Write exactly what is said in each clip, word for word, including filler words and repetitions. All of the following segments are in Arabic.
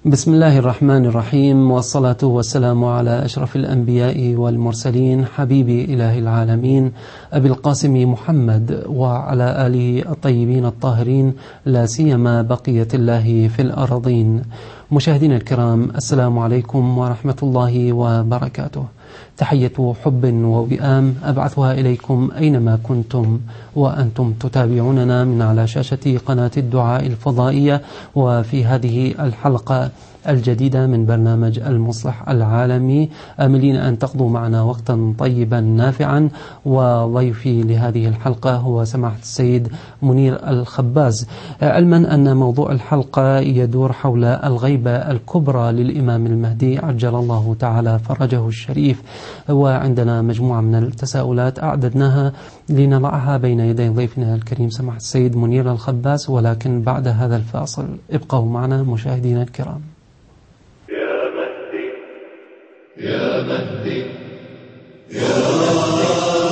بسم الله الرحمن الرحيم، والصلاة والسلام على أشرف الأنبياء والمرسلين، حبيب إله العالمين أبي القاسم محمد وعلى آله الطيبين الطاهرين، لا سيما بقية الله في الأرضين. مشاهدينا الكرام، السلام عليكم ورحمة الله وبركاته. تحية حب ووئام أبعثها إليكم أينما كنتم وأنتم تتابعوننا من على شاشة قناة الدعاء الفضائية، وفي هذه الحلقة الجديدة من برنامج المصلح العالمي، آملين أن تقضوا معنا وقتا طيبا نافعا. وضيفي لهذه الحلقة هو سماحة السيد منير الخباز، علما أن موضوع الحلقة يدور حول الغيبة الكبرى للإمام المهدي عجل الله تعالى فرجه الشريف، وعندنا مجموعة من التساؤلات أعددناها لنضعها بين يدي ضيفنا الكريم سماحة السيد منير الخباز، ولكن بعد هذا الفاصل. ابقوا معنا مشاهدينا الكرام. يا مهدي يا مهدي يا مهدي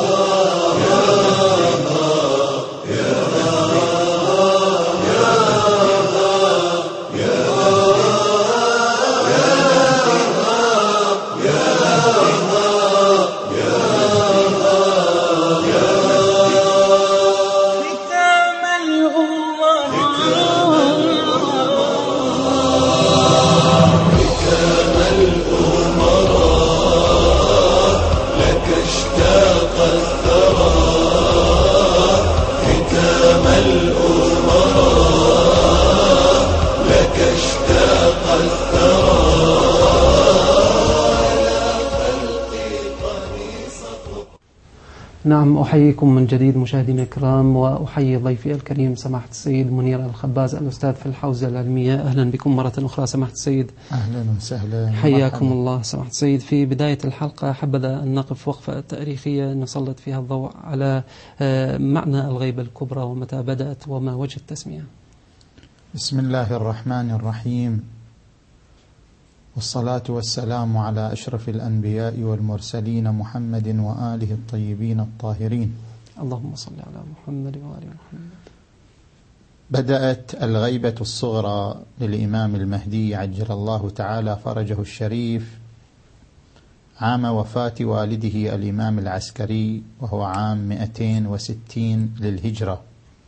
نعم، أحييكم من جديد مشاهدينا الكرام، وأحيي ضيفي الكريم سماحة السيد منير الخباز الأستاذ في الحوزة العلمية. أهلا بكم مرة أخرى سماحة السيد. أهلا وسهلا، حياكم الله سماحة السيد. في بداية الحلقة حبذا أن نقف وقفة تاريخية نسلط فيها الضوء على معنى الغيبة الكبرى ومتى بدأت وما وجه التسمية. بسم الله الرحمن الرحيم، والصلاة والسلام على أشرف الأنبياء والمرسلين محمد وآله الطيبين الطاهرين. اللهم صل على محمد وآل محمد. بدأت الغيبة الصغرى للإمام المهدي عجل الله تعالى فرجه الشريف عام وفاة والده الإمام العسكري، وهو عام مئتين وستين للهجرة.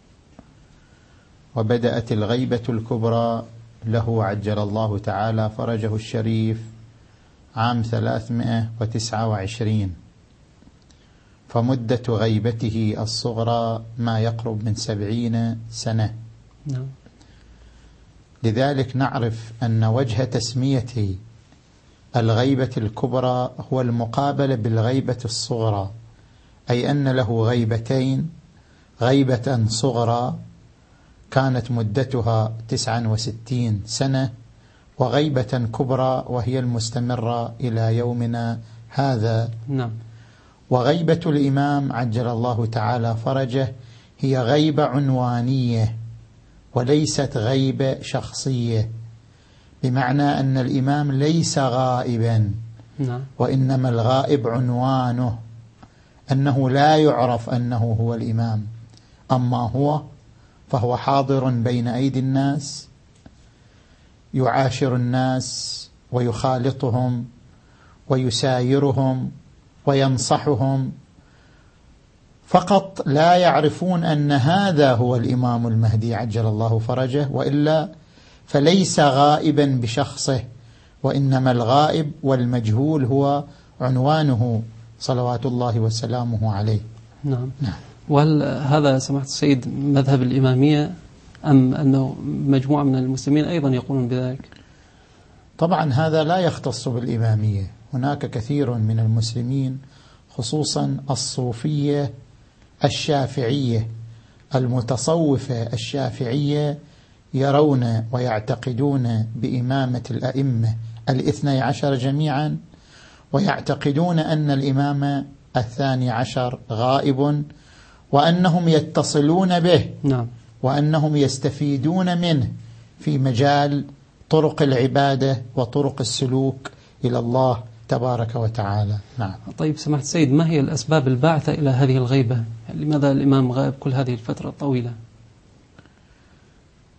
وبدأت الغيبة الكبرى له عجل الله تعالى فرجه الشريف عام ثلاثمائة وتسعة وعشرين، فمدة غيبته الصغرى ما يقرب من سبعين سنة. نعم. لذلك نعرف أن وجه تسمية الغيبة الكبرى هو المقابلة بالغيبة الصغرى، أي أن له غيبتين: غيبة صغرى كانت مدتها تسعة وستين سنة، وغيبة كبرى وهي المستمرة إلى يومنا هذا. نعم. وغيبة الإمام عجل الله تعالى فرجه هي غيبة عنوانية وليست غيبة شخصية، بمعنى أن الإمام ليس غائبا، نعم. وإنما الغائب عنوانه، أنه لا يعرف أنه هو الإمام، أما هو فهو حاضر بين أيدي الناس، يعاشر الناس ويخالطهم ويسايرهم وينصحهم، فقط لا يعرفون أن هذا هو الإمام المهدي عجل الله فرجه، وإلا فليس غائبا بشخصه، وإنما الغائب والمجهول هو عنوانه صلوات الله وسلامه عليه. نعم. نعم. وهل هذا سماحة السيد مذهب الإمامية، أم أنه مجموعة من المسلمين أيضا يقولون بذلك؟ طبعا هذا لا يختص بالإمامية، هناك كثير من المسلمين خصوصا الصوفية الشافعية المتصوفة الشافعية يرون ويعتقدون بإمامة الأئمة الاثني عشر جميعا، ويعتقدون أن الإمام الثاني عشر غائب، وأنهم يتصلون به. نعم. وأنهم يستفيدون منه في مجال طرق العبادة وطرق السلوك إلى الله تبارك وتعالى. نعم. طيب سماحة السيد، ما هي الأسباب الباعثة إلى هذه الغيبة؟ لماذا الإمام غائب كل هذه الفترة الطويلة؟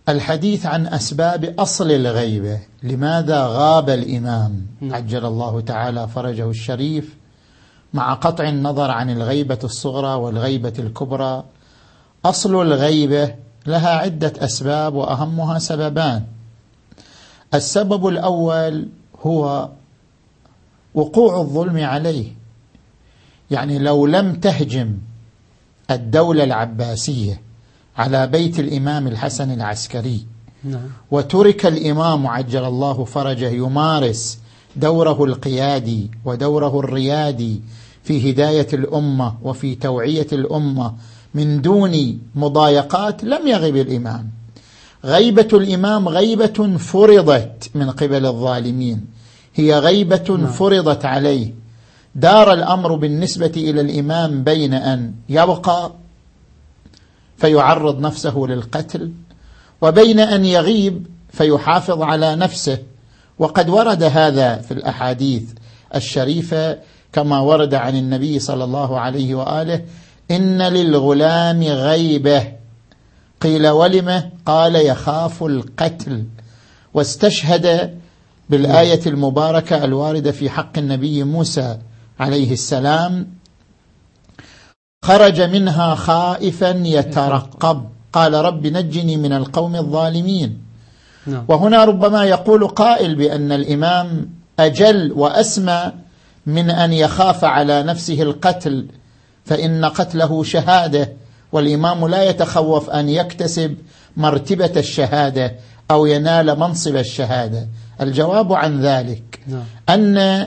الحديث عن أسباب أصل الغيبة. لماذا غاب الإمام عجل الله تعالى فرجه الشريف، مع قطع النظر عن الغيبة الصغرى والغيبة الكبرى؟ أصل الغيبة لها عدة أسباب، وأهمها سببان. السبب الأول هو وقوع الظلم عليه، يعني لو لم تهجم الدولة العباسية على بيت الإمام الحسن العسكري وترك الإمام عجل الله فرجه يمارس دوره القيادي ودوره الريادي في هداية الأمة وفي توعية الأمة من دون مضايقات، لم يغب الإمام. غيبة الإمام غيبة فرضت من قبل الظالمين، هي غيبة فرضت عليه. دار الأمر بالنسبة إلى الإمام بين أن يبقى فيعرض نفسه للقتل، وبين أن يغيب فيحافظ على نفسه. وقد ورد هذا في الأحاديث الشريفة كما ورد عن النبي صلى الله عليه وآله: إن للغلام غيبة. قيل ولم؟ قال يخاف القتل. واستشهد بالآية المباركة الواردة في حق النبي موسى عليه السلام: خرج منها خائفا يترقب قال رب نجني من القوم الظالمين. وهنا ربما يقول قائل بأن الإمام أجل وأسمى من أن يخاف على نفسه القتل، فإن قتله شهادة، والإمام لا يتخوف أن يكتسب مرتبة الشهادة أو ينال منصب الشهادة. الجواب عن ذلك أن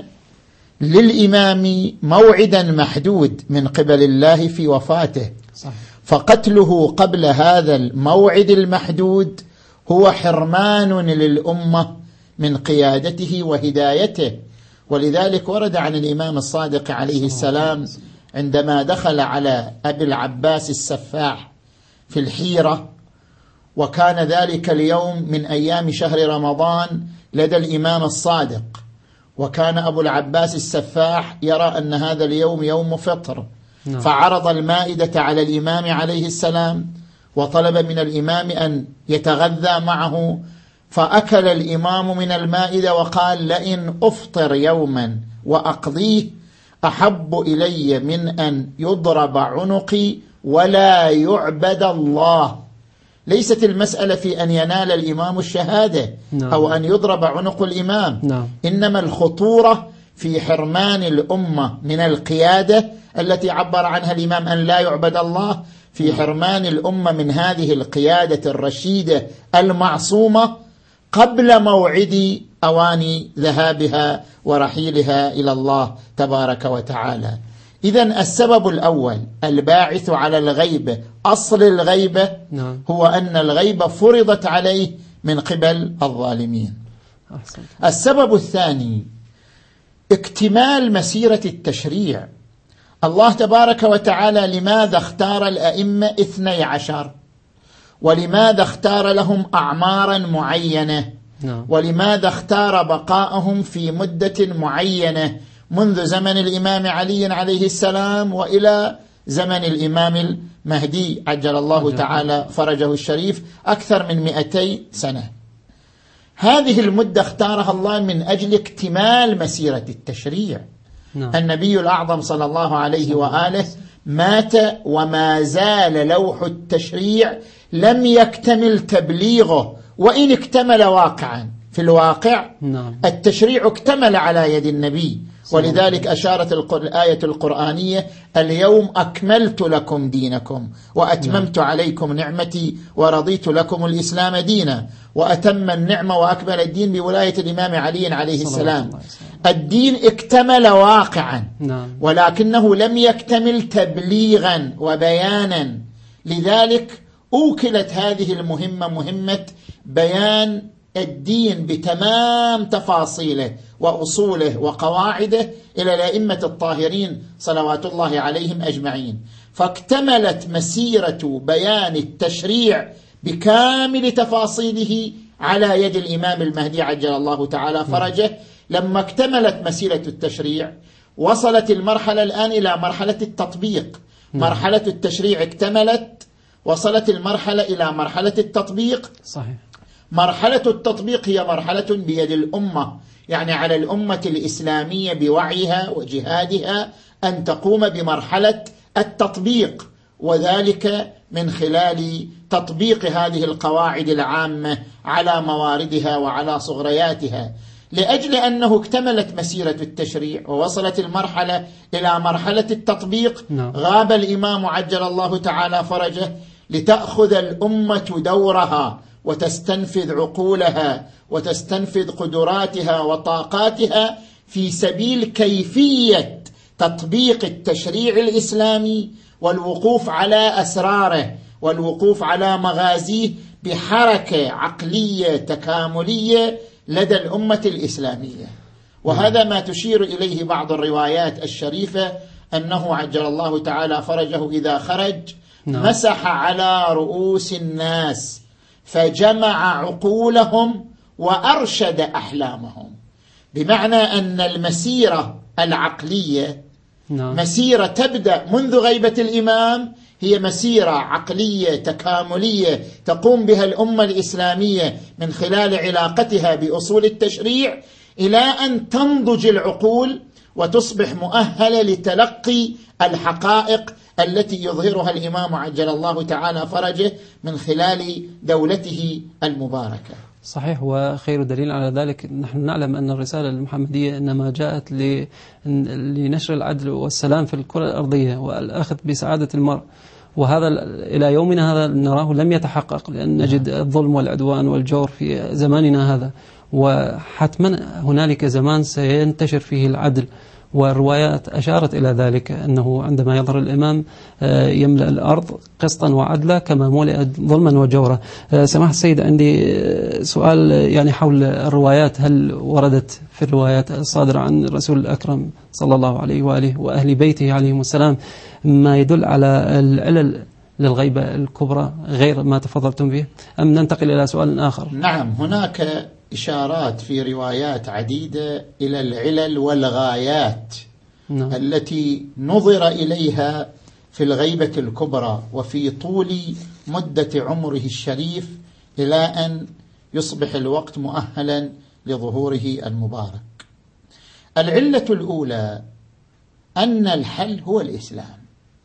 للإمام موعدا محدود من قبل الله في وفاته، فقتله قبل هذا الموعد المحدود هو حرمان للأمة من قيادته وهدايته. ولذلك ورد عن الإمام الصادق عليه السلام عندما دخل على أبي العباس السفاح في الحيرة، وكان ذلك اليوم من أيام شهر رمضان لدى الإمام الصادق، وكان أبو العباس السفاح يرى أن هذا اليوم يوم فطر، فعرض المائدة على الإمام عليه السلام وطلب من الإمام أن يتغذى معه، فأكل الإمام من المائدة وقال: لئن أفطر يوما وأقضيه أحب إلي من أن يضرب عنقي ولا يعبد الله. ليست المسألة في أن ينال الإمام الشهادة أو أن يضرب عنق الإمام، إنما الخطورة في حرمان الأمة من القيادة التي عبر عنها الإمام أن لا يعبد الله، في حرمان الأمة من هذه القيادة الرشيدة المعصومة قبل موعد أوان ذهابها ورحيلها إلى الله تبارك وتعالى. إذن السبب الأول الباعث على الغيبة، أصل الغيبة هو أن الغيبة فرضت عليه من قبل الظالمين. السبب الثاني اكتمال مسيرة التشريع. الله تبارك وتعالى لماذا اختار الأئمة اثني عشر؟ ولماذا اختار لهم أعمارا معينة؟ ولماذا اختار بقاءهم في مدة معينة منذ زمن الإمام علي عليه السلام وإلى زمن الإمام المهدي عجل الله تعالى فرجه الشريف أكثر من مئتي سنة؟ هذه المدة اختارها الله من أجل اكتمال مسيرة التشريع. النبي الأعظم صلى الله عليه وآله مات وما زال لوح التشريع لم يكتمل تبليغه، وإن اكتمل واقعا في الواقع التشريع اكتمل على يد النبي. ولذلك أشارت الآية القرآنية: اليوم أكملت لكم دينكم وأتممت عليكم نعمتي ورضيت لكم الإسلام دينا. وأتم النعمة وأكمل الدين بولاية الإمام علي عليه السلام. الدين اكتمل واقعا ولكنه لم يكتمل تبليغا وبيانا. لذلك أوكلت هذه المهمة، مهمة بيان الدين بتمام تفاصيله وأصوله وقواعده إلى الأئمة الطاهرين صلوات الله عليهم أجمعين. فاكتملت مسيرة بيان التشريع بكامل تفاصيله على يد الإمام المهدي عجل الله تعالى فرجه. لما اكتملت مسيرة التشريع وصلت المرحلة الآن إلى مرحلة التطبيق. مرحلة التشريع اكتملت وصلت المرحلة إلى مرحلة التطبيق. صحيح. مرحلة التطبيق هي مرحلة بيد الأمة، يعني على الأمة الإسلامية بوعيها وجهادها أن تقوم بمرحلة التطبيق، وذلك من خلال تطبيق هذه القواعد العامة على مواردها وعلى صغرياتها. لأجل أنه اكتملت مسيرة التشريع ووصلت المرحلة إلى مرحلة التطبيق، نعم. غاب الإمام عجل الله تعالى فرجه لتأخذ الأمة دورها وتستنفذ عقولها وتستنفذ قدراتها وطاقاتها في سبيل كيفية تطبيق التشريع الإسلامي والوقوف على أسراره والوقوف على مغازيه بحركة عقلية تكاملية لدى الأمة الإسلامية. وهذا ما تشير إليه بعض الروايات الشريفة، أنه عجل الله تعالى فرجه إذا خرج مسح على رؤوس الناس فجمع عقولهم وأرشد أحلامهم، بمعنى أن المسيرة العقلية مسيرة تبدأ منذ غيبة الإمام، هي مسيرة عقلية تكاملية تقوم بها الأمة الإسلامية من خلال علاقتها بأصول التشريع، إلى أن تنضج العقول وتصبح مؤهلة لتلقي الحقائق التي يظهرها الإمام عجل الله تعالى فرجه من خلال دولته المباركة. صحيح. وخير دليل على ذلك نحن نعلم أن الرسالة المحمدية إنما جاءت لنشر العدل والسلام في الكرة الأرضية والأخذ بسعادة المرء، وهذا إلى يومنا هذا نراه لم يتحقق، لأن نجد الظلم والعدوان والجور في زماننا هذا، وحتما هنالك زمان سينتشر فيه العدل. والروايات أشارت إلى ذلك، أنه عندما يظهر الإمام يملأ الأرض قسطا وعدلا كما ملئت ظلما وجورا. سماحة السيد، عندي سؤال يعني حول الروايات. هل وردت في الروايات الصادرة عن الرسول الأكرم صلى الله عليه وآله وأهل بيته عليهم السلام ما يدل على العلل للغيبة الكبرى غير ما تفضلتم به، أم ننتقل إلى سؤال آخر؟ نعم، هناك إشارات في روايات عديدة إلى العلل والغايات نعم. التي نظر إليها في الغيبة الكبرى وفي طول مدة عمره الشريف إلى أن يصبح الوقت مؤهلا لظهوره المبارك. العلة الأولى أن الحل هو الإسلام.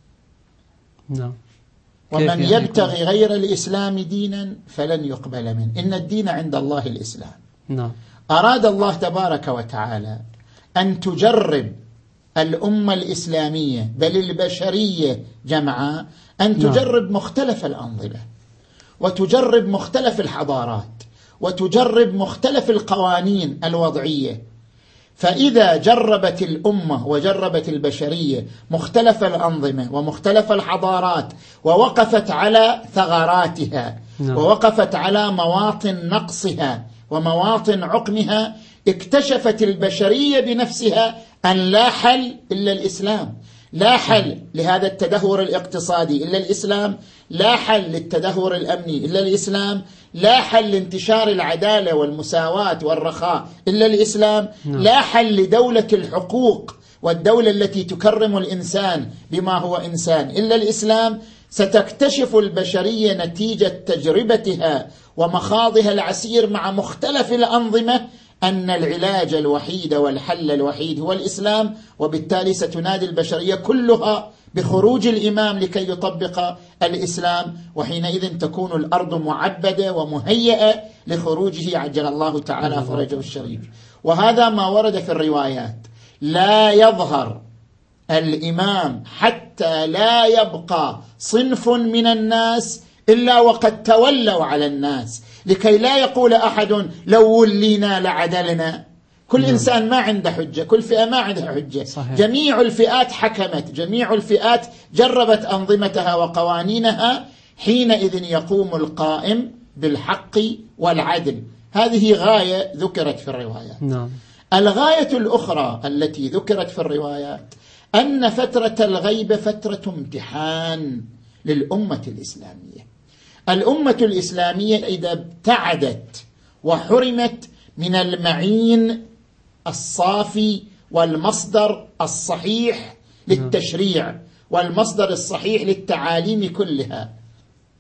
نعم. ومن يبتغي غير الإسلام دينا فلن يقبل منه، إن الدين عند الله الإسلام. نعم. أراد الله تبارك وتعالى أن تجرب الأمة الإسلامية بل البشرية جمعاء أن تجرب مختلف الأنظمة وتجرب مختلف الحضارات وتجرب مختلف القوانين الوضعية. فإذا جربت الأمة وجربت البشرية مختلف الأنظمة ومختلف الحضارات ووقفت على ثغراتها نعم. ووقفت على مواطن نقصها ومواطن عقمها، اكتشفت البشرية بنفسها أن لا حل إلا الإسلام، لا حل لهذا التدهور الاقتصادي إلا الإسلام، لا حل للتدهور الأمني إلا الإسلام، لا حل لانتشار العدالة والمساواة والرخاء إلا الإسلام، لا حل لدولة الحقوق والدولة التي تكرم الإنسان بما هو إنسان إلا الإسلام. ستكتشف البشرية نتيجة تجربتها ومخاضها العسير مع مختلف الأنظمة أن العلاج الوحيد والحل الوحيد هو الإسلام، وبالتالي ستنادي البشرية كلها بخروج الإمام لكي يطبق الإسلام، وحينئذ تكون الأرض معبدة ومهيئة لخروجه عجل الله تعالى فرجه الشريف. وهذا ما ورد في الروايات. لا يظهر الإمام حتى لا يبقى صنف من الناس إلا وقد تولوا على الناس، لكي لا يقول أحد لو ولينا لعدلنا. كل مم. إنسان ما عنده حجة، كل فئة ما عندها حجة. صحيح. جميع الفئات حكمت، جميع الفئات جربت أنظمتها وقوانينها، حينئذ يقوم القائم بالحق والعدل. هذه غاية ذكرت في الروايات. نعم. الغاية الأخرى التي ذكرت في الروايات أن فترة الغيبة فترة امتحان للأمة الإسلامية. الأمة الإسلامية إذا ابتعدت وحرمت من المعين الصافي والمصدر الصحيح للتشريع والمصدر الصحيح للتعاليم كلها،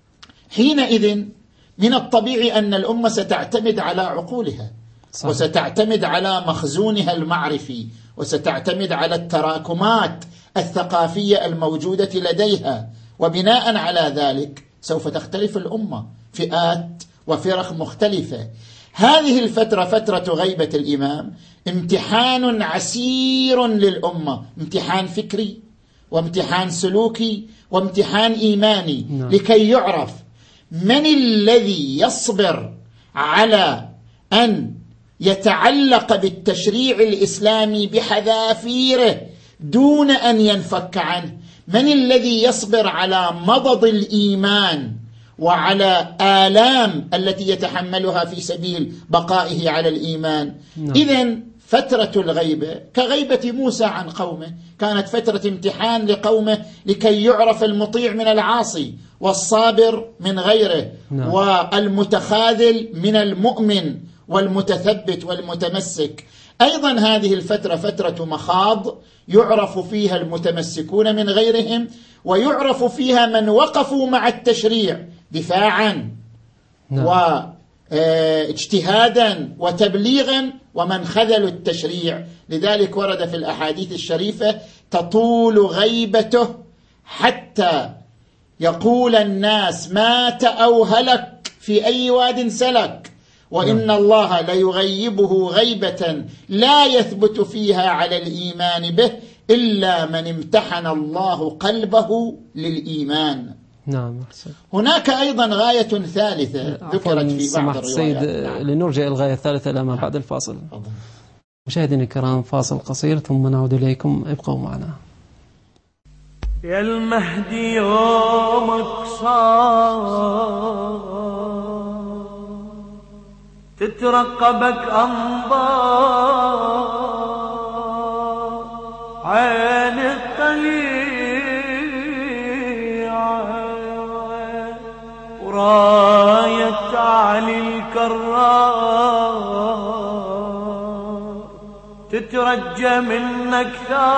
حينئذ من الطبيعي أن الأمة ستعتمد على عقولها، صحيح. وستعتمد على مخزونها المعرفي، وستعتمد على التراكمات الثقافية الموجودة لديها، وبناء على ذلك سوف تختلف الأمة فئات وفرق مختلفة. هذه الفترة فترة غيبة الإمام امتحان عسير للأمة، امتحان فكري وامتحان سلوكي وامتحان إيماني، نعم. لكي يعرف من الذي يصبر على أن يتعلق بالتشريع الإسلامي بحذافيره دون أن ينفك عنه، من الذي يصبر على مضض الإيمان وعلى آلام التي يتحملها في سبيل بقائه على الإيمان. نعم. إذن فترة الغيبة كغيبة موسى عن قومه كانت فترة امتحان لقومه لكي يعرف المطيع من العاصي والصابر من غيره. نعم. والمتخاذل من المؤمن والمتثبت والمتمسك. أيضا هذه الفترة فترة مخاض يعرف فيها المتمسكون من غيرهم، ويعرف فيها من وقفوا مع التشريع دفاعا نعم. واجتهادا وتبليغا، ومن خذلوا التشريع. لذلك ورد في الأحاديث الشريفة تطول غيبته حتى يقول الناس مات أو هلك في أي واد سلك، وإن الله ليغيبه غيبة لا يثبت فيها على الإيمان به إلا من امتحن الله قلبه للإيمان. نعم. هناك أيضا غاية ثالثة ذكرت في بعض الروايات. نعم. لنرجع الغاية الثالثة إلى ما بعد الفاصل. مشاهدينا الكرام فاصل قصير ثم نعود إليكم، ابقوا معنا. يا المهدي يومك صار تترقبك أنظار عين الطليعة وراية علي الكرار تترجى منك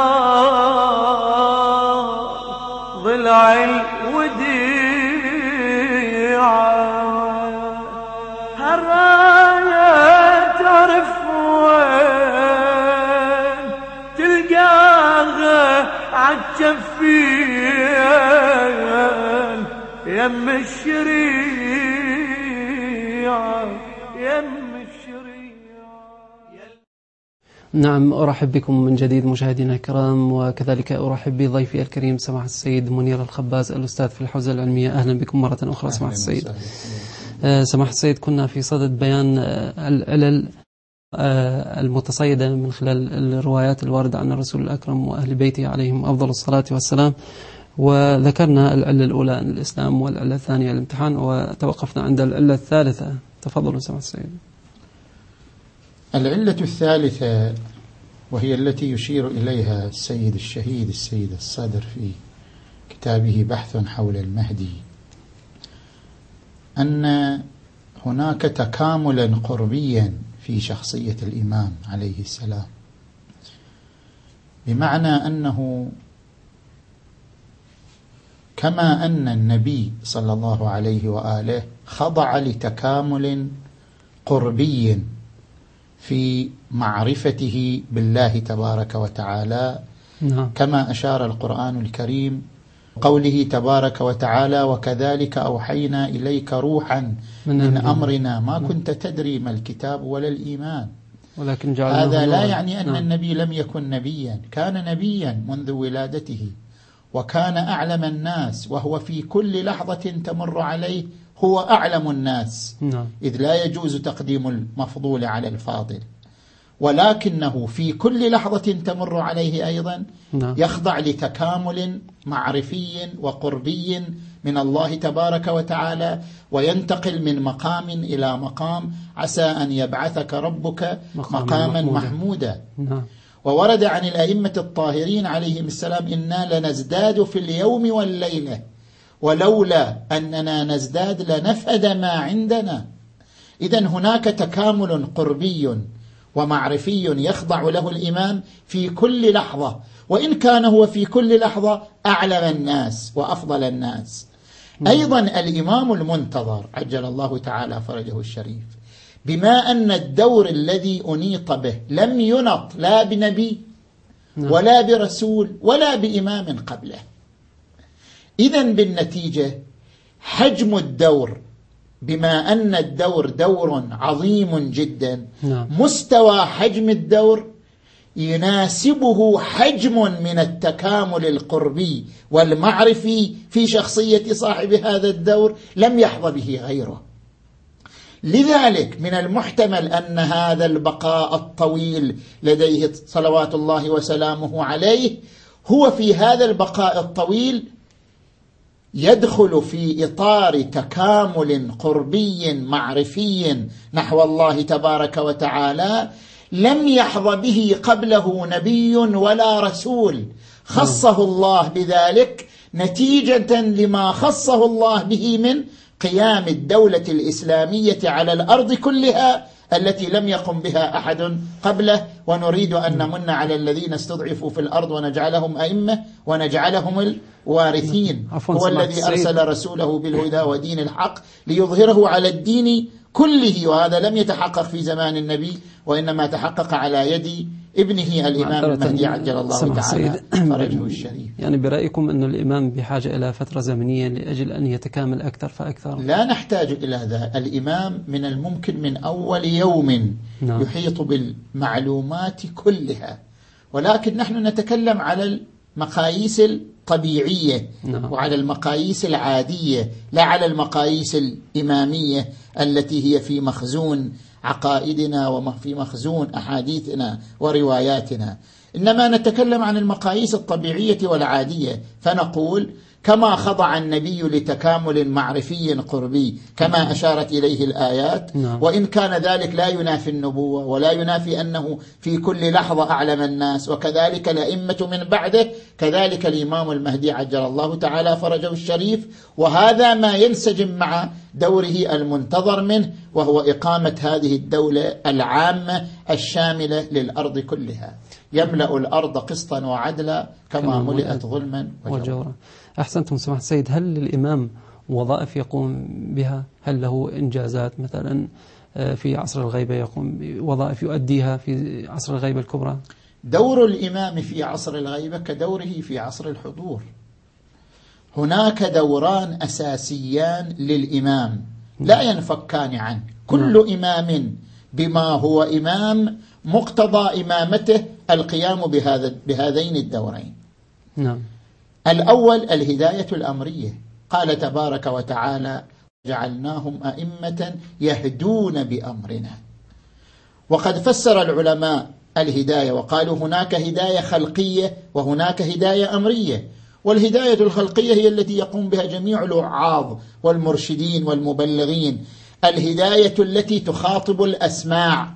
ثار ضلع الوديعة هالراية تعرف وين تلقاها عالجفين يم الشريعة يم الشريعة. نعم، أرحب بكم من جديد مشاهدينا الكرام، وكذلك أرحب بضيفي الكريم سماحة السيد منير الخباز الأستاذ في الحوزة العلمية. أهلا بكم مرة أخرى سماحة السيد. سماحة السيد، كنا في صدد بيان العلل المتصيدة من خلال الروايات الواردة عن الرسول الأكرم وأهل بيته عليهم أفضل الصلاة والسلام، وذكرنا العلة الأولى الإسلام والعلة الثانية الامتحان، وتوقفنا عند العلة الثالثة. تفضلوا سماحة السيد. العلة الثالثة وهي التي يشير إليها السيد الشهيد السيد الصدر في كتابه بحث حول المهدي، أن هناك تكاملا قربيا في شخصية الإمام عليه السلام، بمعنى أنه كما أن النبي صلى الله عليه وآله خضع لتكامل قربي في معرفته بالله تبارك وتعالى، نعم. كما أشار القرآن الكريم قوله تبارك وتعالى وكذلك أوحينا إليك روحا من, من أمرنا ما كنت تدري ما الكتاب ولا الإيمان، ولكن هذا لا يعني أن نعم. النبي لم يكن نبيا، كان نبيا منذ ولادته، وكان أعلم الناس، وهو في كل لحظة تمر عليه هو أعلم الناس، نعم. إذ لا يجوز تقديم المفضول على الفاضل، ولكنه في كل لحظة تمر عليه أيضا نعم. يخضع لتكامل معرفي وقربي من الله تبارك وتعالى، وينتقل من مقام إلى مقام، عسى أن يبعثك ربك مقاما, مقاما محمودا, محمودا. نعم. وورد عن الأئمة الطاهرين عليهم السلام إنا لنزداد في اليوم والليلة ولولا أننا نزداد لنفد ما عندنا. إذن هناك تكامل قربي ومعرفي يخضع له الإمام في كل لحظة، وإن كان هو في كل لحظة أعلم الناس وأفضل الناس. أيضا الإمام المنتظر عجل الله تعالى فرجه الشريف، بما أن الدور الذي أنيط به لم ينط لا بنبي ولا برسول ولا بإمام قبله، إذن بالنتيجة حجم الدور، بما أن الدور دور عظيم جدا، مستوى حجم الدور يناسبه حجم من التكامل القربي والمعرفي في شخصية صاحب هذا الدور لم يحظى به غيره. لذلك من المحتمل أن هذا البقاء الطويل لديه صلوات الله وسلامه عليه هو في هذا البقاء الطويل يدخل في إطار تكامل قربي معرفي نحو الله تبارك وتعالى لم يحظى به قبله نبي ولا رسول، خصه الله بذلك نتيجة لما خصه الله به من قيام الدولة الإسلامية على الأرض كلها التي لم يقم بها أحد قبله. ونريد أن نمن على الذين استضعفوا في الأرض ونجعلهم أئمة ونجعلهم الوارثين. هو الذي أرسل رسوله بالهدى ودين الحق ليظهره على الدين كله، وهذا لم يتحقق في زمان النبي وإنما تحقق على يد ابنه الإمام المهدي عجل الله تعالى فرجه الشريف. يعني برأيكم أن الإمام بحاجة إلى فترة زمنية لأجل أن يتكامل أكثر فأكثر؟ لا نحتاج إلى ذا. الإمام من الممكن من أول يوم نعم. يحيط بالمعلومات كلها، ولكن نحن نتكلم على المقاييس الطبيعية نعم. وعلى المقاييس العادية، لا على المقاييس الإمامية التي هي في مخزون عقائدنا وفي مخزون أحاديثنا ورواياتنا، إنما نتكلم عن المقاييس الطبيعية والعادية، فنقول كما خضع النبي لتكامل معرفي قربي كما أشارت إليه الآيات نعم. وإن كان ذلك لا ينافي النبوة ولا ينافي أنه في كل لحظة أعلم الناس، وكذلك الأئمة من بعده، كذلك الإمام المهدي عجل الله تعالى فرجه الشريف، وهذا ما ينسجم مع دوره المنتظر منه، وهو إقامة هذه الدولة العامة الشاملة للأرض كلها، يملأ الأرض قسطا وعدلا كما ملئت ظلما وجورا. أحسنتم سماحة السيد. هل للإمام وظائف يقوم بها؟ هل له إنجازات مثلا في عصر الغيبة يقوم بوظائف يؤديها في عصر الغيبة الكبرى؟ دور الإمام في عصر الغيبة كدوره في عصر الحضور. هناك دوران أساسيان للإمام لا ينفكان عنه، كل إمام بما هو إمام مقتضى إمامته القيام بهذا بهذين الدورين. نعم. الأول الهداية الأمرية، قال تبارك وتعالى جعلناهم أئمة يهدون بأمرنا. وقد فسر العلماء الهداية وقالوا هناك هداية خلقية وهناك هداية أمرية، والهداية الخلقية هي التي يقوم بها جميع الوعاظ والمرشدين والمبلغين، الهداية التي تخاطب الأسماع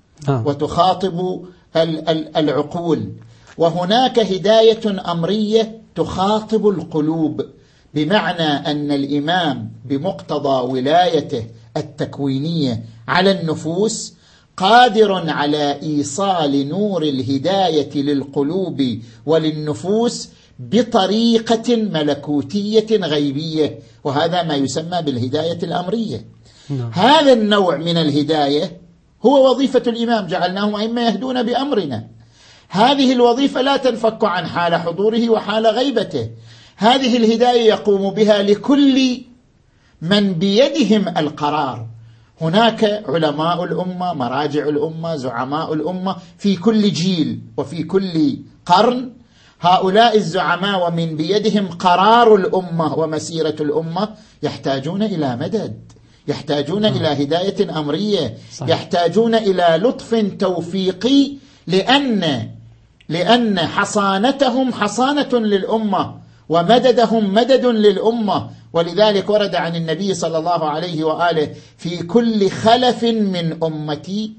وتخاطب العقول، وهناك هداية أمرية تخاطب القلوب، بمعنى أن الإمام بمقتضى ولايته التكوينية على النفوس قادر على إيصال نور الهداية للقلوب وللنفوس بطريقة ملكوتية غيبية، وهذا ما يسمى بالهداية الأمرية. نعم. هذا النوع من الهداية هو وظيفة الإمام، جعلناهم أئمة يهدون بأمرنا. هذه الوظيفة لا تنفك عن حال حضوره وحال غيبته، هذه الهداية يقوم بها لكل من بيدهم القرار. هناك علماء الأمة، مراجع الأمة، زعماء الأمة في كل جيل وفي كل قرن، هؤلاء الزعماء ومن بيدهم قرار الأمة ومسيرة الأمة يحتاجون إلى مدد، يحتاجون إلى هداية أمرية، يحتاجون إلى لطف توفيقي، لأن لأن حصانتهم حصانة للأمة ومددهم مدد للأمة. ولذلك ورد عن النبي صلى الله عليه وآله في كل خلف من أمتي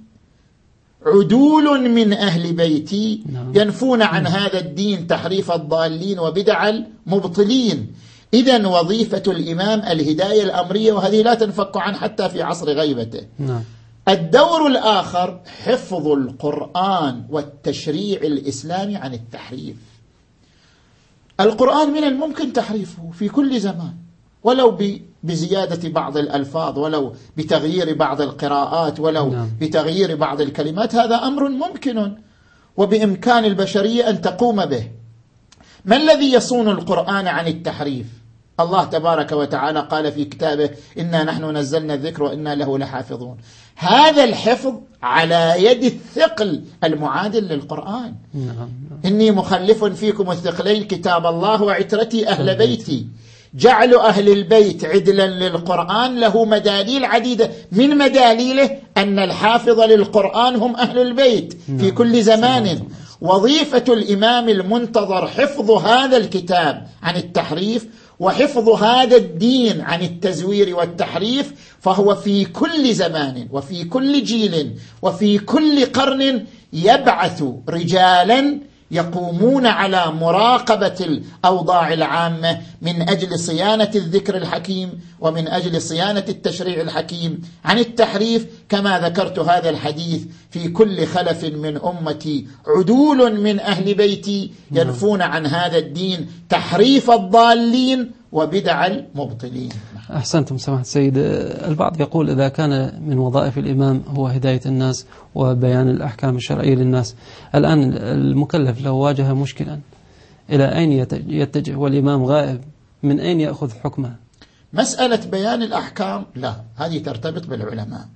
عدول من أهل بيتي ينفون عن هذا الدين تحريف الضالين وبدع المبطلين. إذن وظيفة الإمام الهداية الأمرية، وهذه لا تنفك عن حتى في عصر غيبته. الدور الآخر حفظ القرآن والتشريع الإسلامي عن التحريف. القرآن من الممكن تحريفه في كل زمان، ولو بزيادة بعض الألفاظ، ولو بتغيير بعض القراءات، ولو نعم. بتغيير بعض الكلمات، هذا أمر ممكن وبإمكان البشرية أن تقوم به. ما الذي يصون القرآن عن التحريف؟ الله تبارك وتعالى قال في كتابه: إنا نحن نزلنا الذكر وإنا له لحافظون. هذا الحفظ على يد الثقل المعادل للقرآن. نعم. إني مخلف فيكم الثقلين كتاب الله وعترتي أهل بيتي. جعل أهل البيت عدلا للقرآن له مداليل عديدة، من مداليله أن الحافظ للقرآن هم أهل البيت في كل زمان. وظيفة الإمام المنتظر حفظ هذا الكتاب عن التحريف، وحفظ هذا الدين عن التزوير والتحريف، فهو في كل زمان وفي كل جيل وفي كل قرن يبعث رجالا يقومون على مراقبة الأوضاع العامة من أجل صيانة الذكر الحكيم ومن أجل صيانة التشريع الحكيم عن التحريف. كما ذكرت هذا الحديث: في كل خلف من أمتي عدول من أهل بيتي ينفون عن هذا الدين تحريف الضالين وبدع المبطلين. أحسنتم سماحة السيد. البعض يقول إذا كان من وظائف الإمام هو هداية الناس وبيان الأحكام الشرعية للناس، الآن المكلف لو واجه مشكلا إلى أين يتجه والإمام غائب، من أين يأخذ حكمه؟ مسألة بيان الأحكام لا، هذه ترتبط بالعلماء.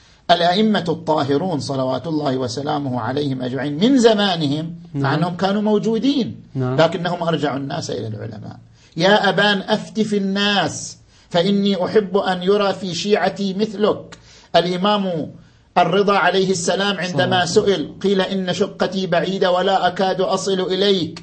الأئمة الطاهرون صلوات الله وسلامه عليهم أجمعين من زمانهم، مع أنهم كانوا موجودين، لكنهم أرجعوا الناس إلى العلماء. يا أبان أفت في الناس فإني أحب أن يرى في شيعتي مثلك. الإمام الرضا عليه السلام عندما سئل قيل إن شقتي بعيدة ولا أكاد أصل إليك،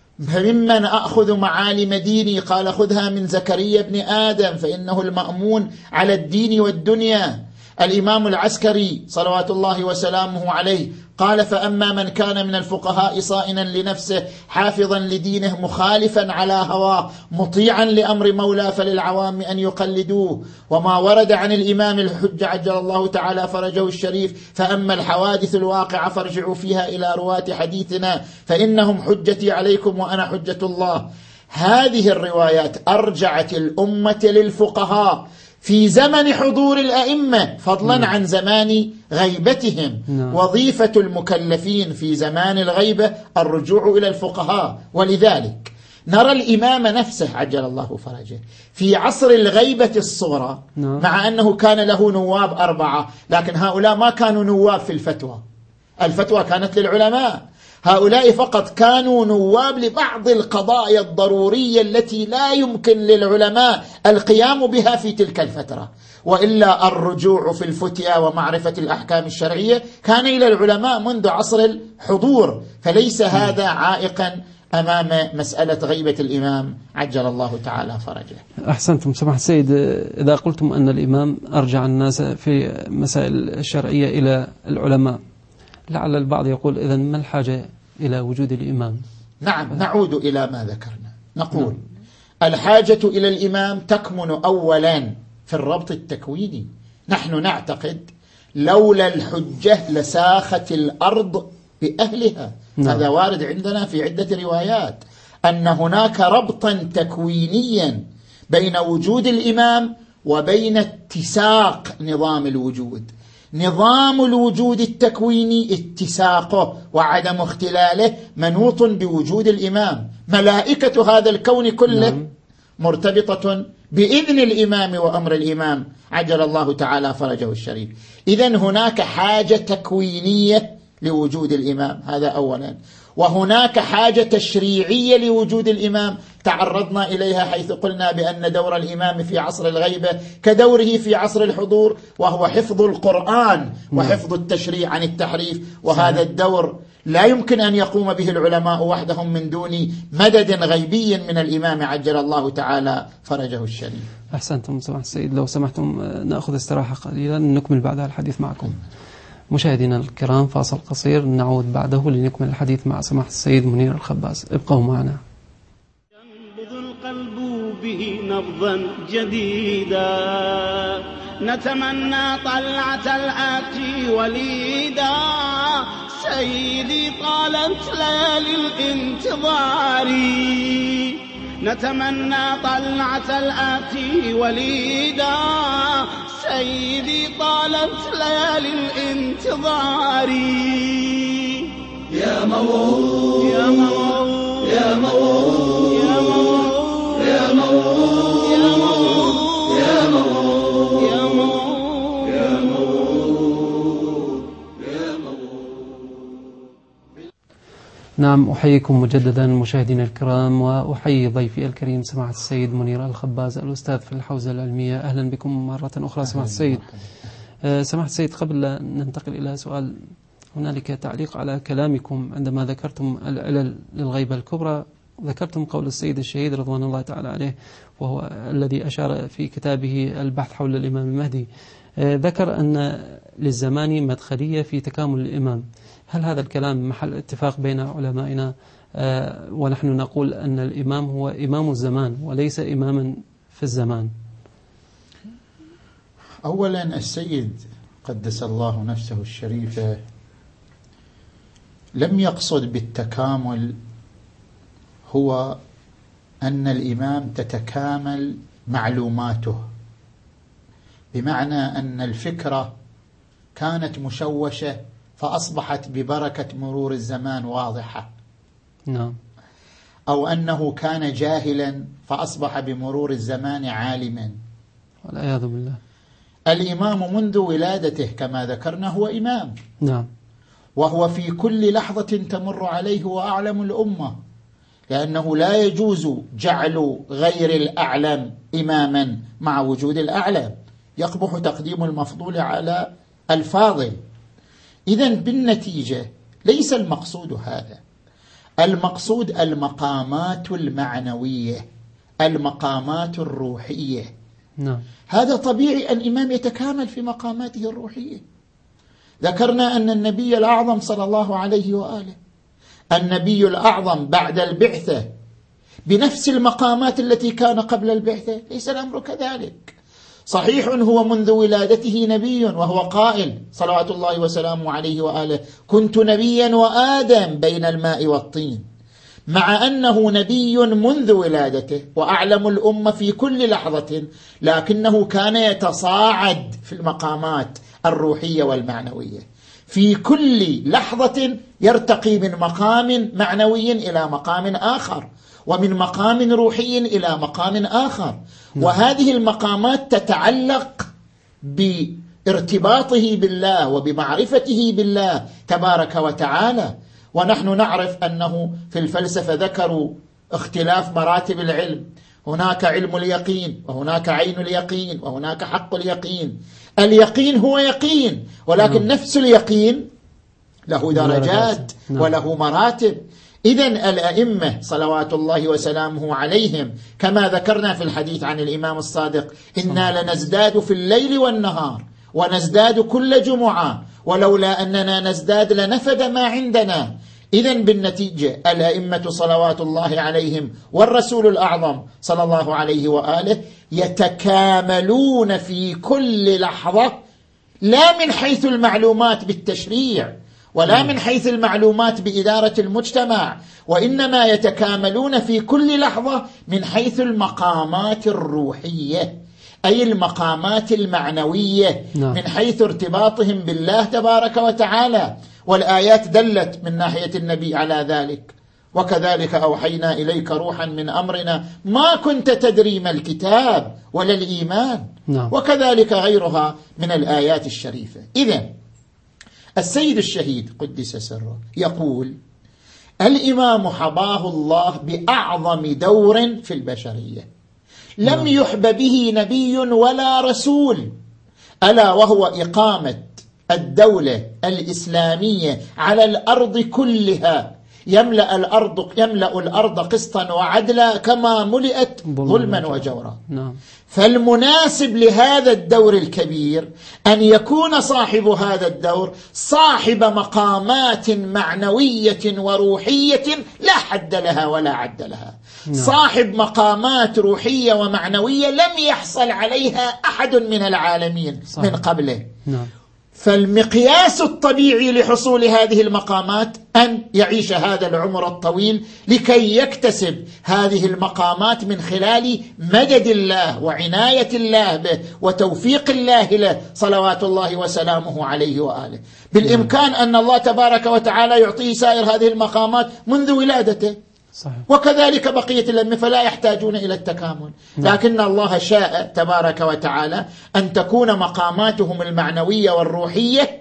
فممن أخذ معالم ديني؟ قال: خذها من زكريا بن آدم فإنه المأمون على الدين والدنيا. الإمام العسكري صلوات الله وسلامه عليه قال: فأما من كان من الفقهاء صائنا لنفسه حافظا لدينه مخالفا على هواه مطيعا لأمر مولاه فللعوام أن يقلدوه. وما ورد عن الإمام الحجة عجل الله تعالى فرجه الشريف: فأما الحوادث الواقعة فارجعوا فيها إلى رواة حديثنا فإنهم حجتي عليكم وأنا حجة الله. هذه الروايات أرجعت الأمة للفقهاء في زمن حضور الأئمة، فضلا نعم. عن زمان غيبتهم. نعم. وظيفة المكلفين في زمان الغيبة الرجوع إلى الفقهاء. ولذلك نرى الإمام نفسه عجل الله فرجه في عصر الغيبة الصغرى، نعم. مع أنه كان له نواب أربعة، لكن هؤلاء ما كانوا نواب في الفتوى، الفتوى كانت للعلماء. هؤلاء فقط كانوا نواب لبعض القضايا الضرورية التي لا يمكن للعلماء القيام بها في تلك الفترة، وإلا الرجوع في الفتيا ومعرفة الأحكام الشرعية كان إلى العلماء منذ عصر الحضور. فليس هذا عائقا أمام مسألة غيبة الإمام عجل الله تعالى فرجه. أحسنتم سماحة السيد. إذا قلتم أن الإمام أرجع الناس في مسائل الشرعية إلى العلماء، لعل البعض يقول إذن ما الحاجة إلى وجود الإمام؟ نعم، نعود إلى ما ذكرنا. نقول نعم. الحاجة إلى الإمام تكمن أولا في الربط التكويني. نحن نعتقد لولا الحجة لساخت الأرض بأهلها. نعم. هذا وارد عندنا في عدة روايات أن هناك ربطا تكوينيا بين وجود الإمام وبين اتساق نظام الوجود. نظام الوجود التكويني اتساقه وعدم اختلاله منوط بوجود الإمام. ملائكة هذا الكون كله نعم. مرتبطة بإذن الإمام وأمر الإمام عجل الله تعالى فرجه الشريف. إذن هناك حاجة تكوينية لوجود الإمام، هذا أولا. وهناك حاجة تشريعية لوجود الإمام تعرضنا إليها حيث قلنا بأن دور الإمام في عصر الغيبة كدوره في عصر الحضور، وهو حفظ القرآن وحفظ التشريع عن التحريف. وهذا الدور لا يمكن أن يقوم به العلماء وحدهم من دون مدد غيبي من الإمام عجل الله تعالى فرجه الشريف. أحسنتم سماحة السيد. لو سمحتم نأخذ استراحة قليلا نكمل بعدها الحديث معكم. مشاهدينا الكرام فاصل قصير نعود بعده لنكمل الحديث مع سماحة السيد منير الخباز. ابقوا معنا. ينبض القلب به نبضا جديدا نتمنى طلعة الآتي وليدا سيدي طالت ليالي الانتظار نتمنى طلعة الآتي وليدا سيدي طالت ليالي الانتظار يا موعود يا موعود يا موعود يا موعود يا موعود يا موعود يا موعود يا موعود يا موعود يا موعود. نعم، أحييكم مجددا مشاهدينا الكرام، وأحيي ضيفي الكريم سماحة السيد منير الخباز الأستاذ في الحوزة العلمية. أهلا بكم مرة أخرى سماحة السيد. أه سماحة السيد، قبل أن ننتقل إلى سؤال، هنالك تعليق على كلامكم عندما ذكرتم العلل للغيبة الكبرى. ذكرتم قول السيد الشهيد رضوان الله تعالى عليه، وهو الذي أشار في كتابه البحث حول الإمام المهدي، أه ذكر أن للزمان مدخلية في تكامل الإمام. هل هذا الكلام محل اتفاق بين علمائنا أه ونحن نقول أن الإمام هو إمام الزمان وليس إماما في الزمان؟ أولا السيد قدس الله نفسه الشريفة لم يقصد بالتكامل هو أن الإمام تتكامل معلوماته، بمعنى أن الفكرة كانت مشوشة فأصبحت ببركة مرور الزمان واضحة، نعم، أو أنه كان جاهلا فأصبح بمرور الزمان عالما، والعياذ بالله. الإمام منذ ولادته كما ذكرنا هو إمام، نعم، وهو في كل لحظة تمر عليه هو أعلم الأمة، لأنه لا يجوز جعل غير الأعلم إماما مع وجود الأعلم، يقبح تقديم المفضول على الفاضل. إذن بالنتيجة ليس المقصود هذا، المقصود المقامات المعنوية، المقامات الروحية. نعم، هذا طبيعي أن الإمام يتكامل في مقاماته الروحية. ذكرنا أن النبي الأعظم صلى الله عليه وآله، النبي الأعظم بعد البعثة بنفس المقامات التي كان قبل البعثة، ليس الأمر كذلك. صحيح هو منذ ولادته نبي، وهو قائل صلوات الله وسلامه عليه وآله: كنت نبيا وآدم بين الماء والطين، مع أنه نبي منذ ولادته وأعلم الأمة في كل لحظة، لكنه كان يتصاعد في المقامات الروحية والمعنوية، في كل لحظة يرتقي من مقام معنوي إلى مقام آخر، ومن مقام روحي إلى مقام آخر. وهذه المقامات تتعلق بارتباطه بالله وبمعرفته بالله تبارك وتعالى. ونحن نعرف أنه في الفلسفة ذكروا اختلاف مراتب العلم، هناك علم اليقين، وهناك عين اليقين، وهناك حق اليقين. اليقين هو يقين، ولكن نفس اليقين له درجات وله مراتب. إذن الأئمة صلوات الله وسلامه عليهم كما ذكرنا في الحديث عن الإمام الصادق: إنا لنزداد في الليل والنهار ونزداد كل جمعة، ولولا أننا نزداد لنفد ما عندنا. إذن بالنتيجة الأئمة صلوات الله عليهم والرسول الأعظم صلى الله عليه وآله يتكاملون في كل لحظة، لا من حيث المعلومات بالتشريع ولا من حيث المعلومات بإدارة المجتمع، وإنما يتكاملون في كل لحظة من حيث المقامات الروحية، أي المقامات المعنوية، من حيث ارتباطهم بالله تبارك وتعالى. والآيات دلت من ناحية النبي على ذلك: وكذلك أوحينا إليك روحا من أمرنا ما كنت تدري ما الكتاب ولا الإيمان، وكذلك غيرها من الآيات الشريفة. إذن السيد الشهيد قدس سره يقول: الإمام حظاه الله بأعظم دور في البشرية لم يحب به نبي ولا رسول، ألا وهو إقامة الدولة الإسلامية على الأرض كلها، يملأ الأرض يملأ الأرض قسطا وعدلا كما ملئت ظلما وجورا. فالمناسب لهذا الدور الكبير أن يكون صاحب هذا الدور صاحب مقامات معنوية وروحية لا حد لها ولا عد لها، صاحب مقامات روحية ومعنوية لم يحصل عليها أحد من العالمين من قبله. فالمقياس الطبيعي لحصول هذه المقامات أن يعيش هذا العمر الطويل لكي يكتسب هذه المقامات من خلال مدد الله وعناية الله به وتوفيق الله له صلوات الله وسلامه عليه وآله. بالإمكان أن الله تبارك وتعالى يعطيه سائر هذه المقامات منذ ولادته، صحيح. وكذلك بقية الأمة فلا يحتاجون إلى التكامل، لكن الله شاء تبارك وتعالى أن تكون مقاماتهم المعنوية والروحية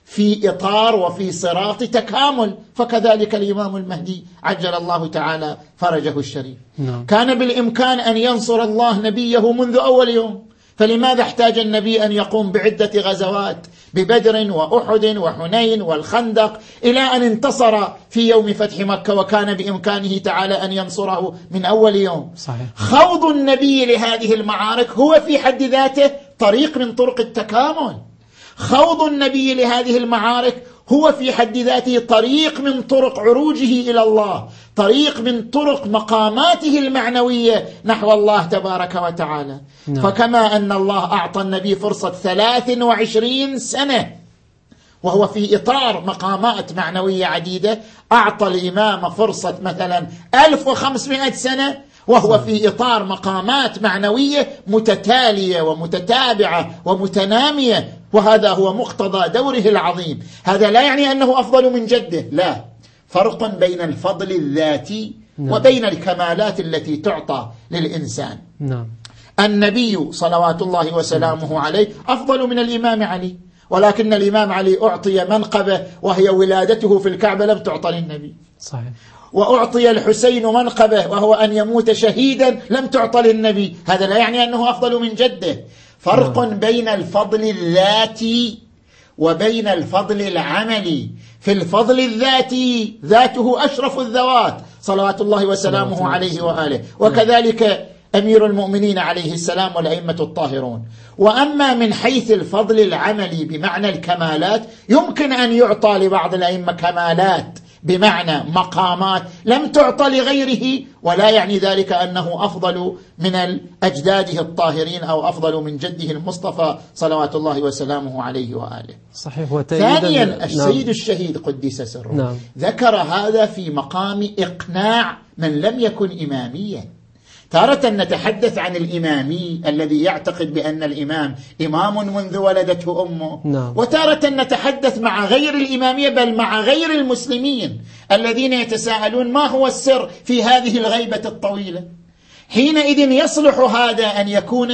في إطار وفي صراط تكامل، فكذلك الإمام المهدي عجل الله تعالى فرجه الشريف. نعم. كان بالإمكان أن ينصر الله نبيه منذ أول يوم، فلماذا احتاج النبي أن يقوم بعدة غزوات ببدر وأحد وحنين والخندق إلى أن انتصر في يوم فتح مكة، وكان بإمكانه تعالى أن ينصره من أول يوم. صحيح. خوض النبي لهذه المعارك هو في حد ذاته طريق من طرق التكامل. خوض النبي لهذه المعارك هو في حد ذاته طريق من طرق عروجه إلى الله، طريق من طرق مقاماته المعنوية نحو الله تبارك وتعالى. نعم. فكما أن الله أعطى النبي فرصة ثلاث وعشرين سنة وهو في إطار مقامات معنوية عديدة، أعطى الإمام فرصة مثلا ألف وخمسمائة سنة وهو في إطار مقامات معنوية متتالية ومتتابعة ومتنامية، وهذا هو مقتضى دوره العظيم. هذا لا يعني أنه أفضل من جده، لا، فرق بين الفضل الذاتي نعم. وبين الكمالات التي تعطى للإنسان. نعم. النبي صلوات الله وسلامه عليه أفضل من الإمام علي، ولكن الإمام علي أعطي منقبة وهي ولادته في الكعبة لم تعطى للنبي. صحيح. وأعطي الحسين منقبة وهو أن يموت شهيدا لم تعطى للنبي، هذا لا يعني أنه أفضل من جده. فرق بين الفضل الذاتي وبين الفضل العملي. في الفضل الذاتي ذاته أشرف الذوات صلوات الله وسلامه عليه وآله، وكذلك أمير المؤمنين عليه السلام والأئمة الطاهرون. وأما من حيث الفضل العملي بمعنى الكمالات، يمكن أن يعطى لبعض الأئمة كمالات بمعنى مقامات لم تعطى لغيره، ولا يعني ذلك أنه أفضل من أجداده الطاهرين أو أفضل من جده المصطفى صلوات الله وسلامه عليه وآله. صحيح. ثانيا السيد نعم. الشهيد قدس سره نعم. ذكر هذا في مقام إقناع من لم يكن إماميا. تارة نتحدث عن الإمامي الذي يعتقد بأن الإمام إمام منذ ولدته أمه نعم. وتارة نتحدث مع غير الإمامية بل مع غير المسلمين الذين يتساءلون ما هو السر في هذه الغيبة الطويلة. حينئذ يصلح هذا أن يكون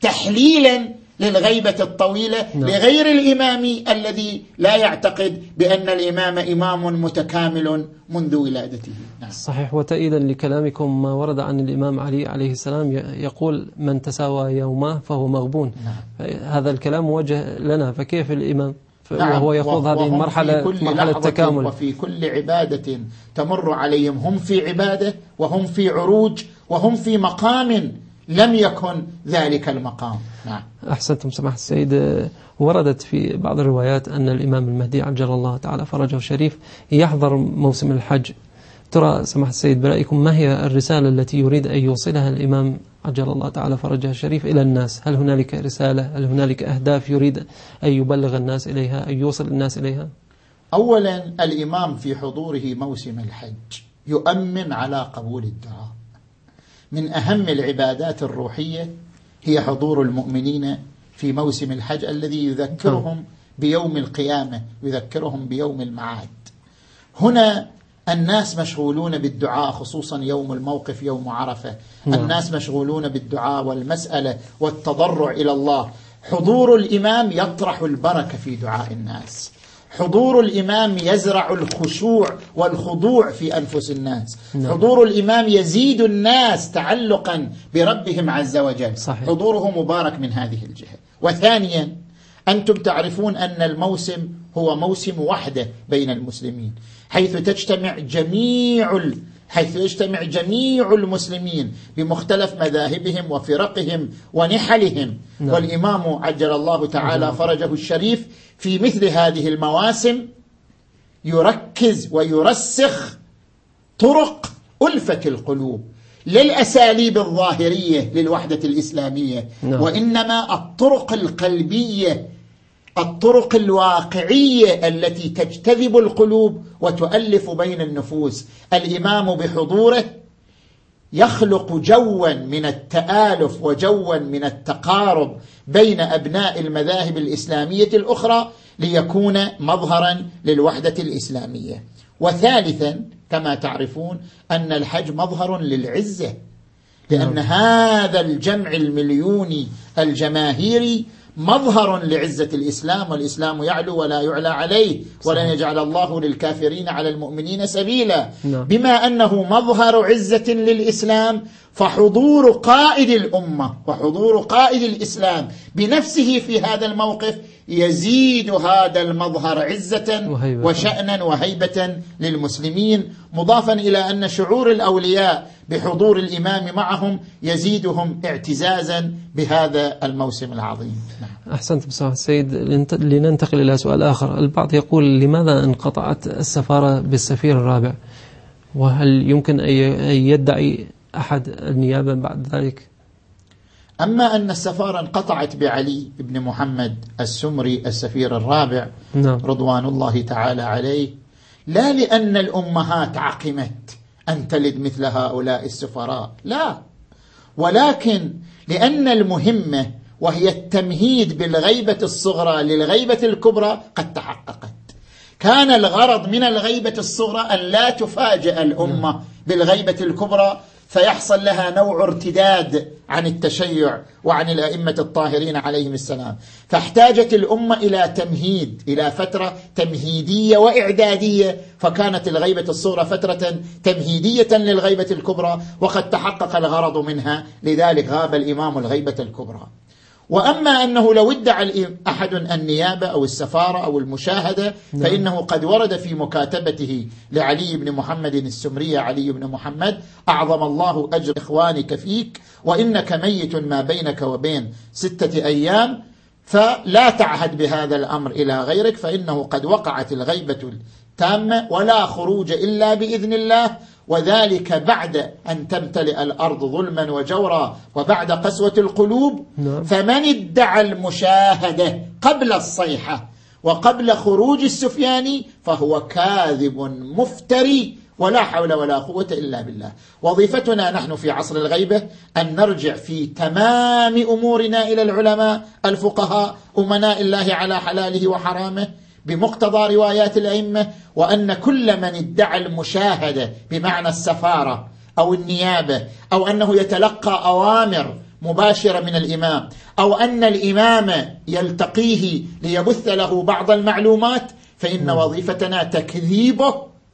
تحليلا للغيبة الطويلة نعم. لغير الإمامي الذي لا يعتقد بأن الإمام إمام متكامل منذ ولادته. نعم. صحيح. وتأييدا لكلامكم ما ورد عن الإمام علي عليه السلام يقول من تساوى يومه فهو مغبون. نعم. هذا الكلام موجه لنا، فكيف الإمام نعم. وهو يخوض هذه المرحلة مرحلة التكامل، وفي كل عبادة تمر عليهم هم في عبادة وهم في عروج وهم في مقام لم يكن ذلك المقام. نعم. أحسنتم سماحة السيد. وردت في بعض الروايات أن الإمام المهدي عجل الله تعالى فرجه الشريف يحضر موسم الحج. ترى سماحة السيد برأيكم ما هي الرسالة التي يريد أن يوصلها الإمام عجل الله تعالى فرجه الشريف إلى الناس؟ هل هنالك رسالة؟ هل هنالك أهداف يريد أن يبلغ الناس إليها، أن يوصل الناس إليها؟ أولا الإمام في حضوره موسم الحج يؤمن على قبول الدعاء. من أهم العبادات الروحية هي حضور المؤمنين في موسم الحج الذي يذكرهم بيوم القيامة، يذكرهم بيوم المعاد. هنا الناس مشغولون بالدعاء، خصوصا يوم الموقف يوم عرفة. الناس مشغولون بالدعاء والمسألة والتضرع إلى الله. حضور الإمام يطرح البركة في دعاء الناس. حضور الإمام يزرع الخشوع والخضوع في أنفس الناس. نعم. حضور الإمام يزيد الناس تعلقا بربهم عز وجل. صحيح. حضوره مبارك من هذه الجهة. وثانيا أنتم تعرفون أن الموسم هو موسم وحدة بين المسلمين، حيث تجتمع جميع حيث يجتمع جميع المسلمين بمختلف مذاهبهم وفرقهم ونحلهم. نعم. والإمام عجل الله تعالى نعم. فرجه الشريف في مثل هذه المواسم يركز ويرسخ طرق ألفة القلوب للأساليب الظاهرية للوحدة الإسلامية. نعم. وإنما الطرق القلبية الطرق الواقعية التي تجتذب القلوب وتؤلف بين النفوس. الإمام بحضوره يخلق جوا من التآلف وجوا من التقارب بين أبناء المذاهب الإسلامية الأخرى ليكون مظهرا للوحدة الإسلامية. وثالثا كما تعرفون أن الحج مظهر للعزة، لأن هذا الجمع المليوني الجماهيري مظهر لعزة الإسلام، والإسلام يعلو ولا يعلى عليه، ولن يجعل الله للكافرين على المؤمنين سبيلا. بما أنه مظهر عزة للإسلام فحضور قائد الأمة وحضور قائد الإسلام بنفسه في هذا الموقف يزيد هذا المظهر عزة وشأنا وهيبة للمسلمين، مضافا إلى أن شعور الأولياء بحضور الإمام معهم يزيدهم اعتزازا بهذا الموسم العظيم. أحسنت بصراحة السيد. لننتقل إلى سؤال آخر. البعض يقول لماذا انقطعت السفارة بالسفير الرابع، وهل يمكن أن يدعي أحد النيابة بعد ذلك؟ أما أن السفارة انقطعت بعلي بن محمد السمري السفير الرابع نعم. رضوان الله تعالى عليه، لا لأن الأمهات عقمت أن تلد مثل هؤلاء السفراء، لا، ولكن لأن المهمة وهي التمهيد بالغيبة الصغرى للغيبة الكبرى قد تحققت. كان الغرض من الغيبة الصغرى أن لا تفاجأ الأمة بالغيبة الكبرى فيحصل لها نوع ارتداد عن التشيع وعن الأئمة الطاهرين عليهم السلام، فاحتاجت الأمة إلى تمهيد، إلى فترة تمهيدية وإعدادية، فكانت الغيبة الصغرى فترة تمهيدية للغيبة الكبرى وقد تحقق الغرض منها، لذلك غاب الإمام الغيبة الكبرى. وأما أنه لو ادعى أحد النيابة أو السفارة أو المشاهدة فإنه قد ورد في مكاتبته لعلي بن محمد السمري: علي بن محمد، أعظم الله أجر إخوانك فيك، وإنك ميت ما بينك وبين ستة أيام، فلا تعهد بهذا الأمر إلى غيرك، فإنه قد وقعت الغيبة التامة ولا خروج إلا بإذن الله، وذلك بعد أن تمتلئ الأرض ظلما وجورا وبعد قسوة القلوب. فمن ادعى المشاهدة قبل الصيحة وقبل خروج السفياني فهو كاذب مفتري، ولا حول ولا قوة إلا بالله. وظيفتنا نحن في عصر الغيبة أن نرجع في تمام أمورنا إلى العلماء الفقهاء أمناء الله على حلاله وحرامه بمقتضى روايات الأئمة، وأن كل من ادعى المشاهدة بمعنى السفارة أو النيابة أو أنه يتلقى أوامر مباشرة من الإمام أو أن الإمام يلتقيه ليبث له بعض المعلومات، فإن وظيفتنا تكذيبه،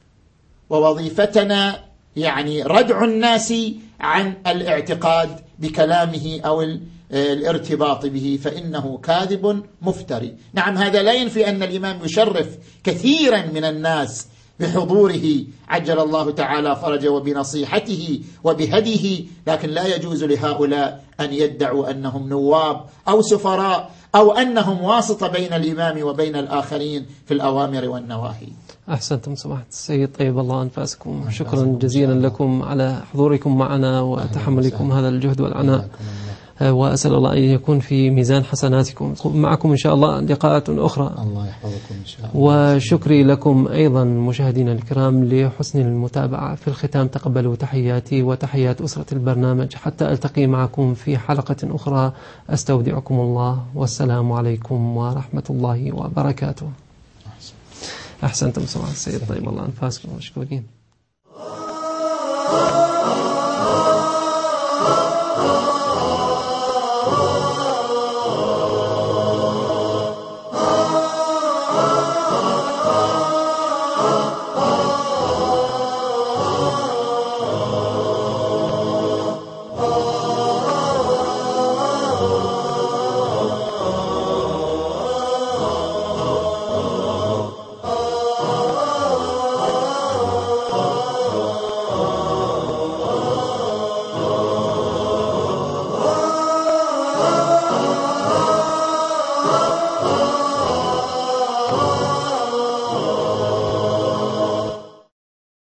ووظيفتنا يعني ردع الناس عن الاعتقاد بكلامه أو الارتباط به، فإنه كاذب مفتري. نعم، هذا لا ينفي أن الإمام يشرف كثيرا من الناس بحضوره عجل الله تعالى فرجه وبنصيحته وبهديه، لكن لا يجوز لهؤلاء أن يدعوا أنهم نواب أو سفراء أو أنهم واسطة بين الإمام وبين الآخرين في الأوامر والنواهي. أحسنتم سماحة السيد، طيب الله أنفاسكم. شكرا جزيلا لكم على حضوركم معنا وتحملكم هذا الجهد والعناء، وأسأل الله أن يكون في ميزان حسناتكم. معكم إن شاء الله لقاءات أخرى. الله يحفظكم إن شاء الله. وشكري لكم أيضا مشاهدينا الكرام لحسن المتابعة. في الختام تقبلوا تحياتي وتحيات أسرة البرنامج، حتى ألتقي معكم في حلقة أخرى. أستودعكم الله، والسلام عليكم ورحمة الله وبركاته. أحسنتم سماحة السيد، طيب الله أنفاسكم، مشكورين.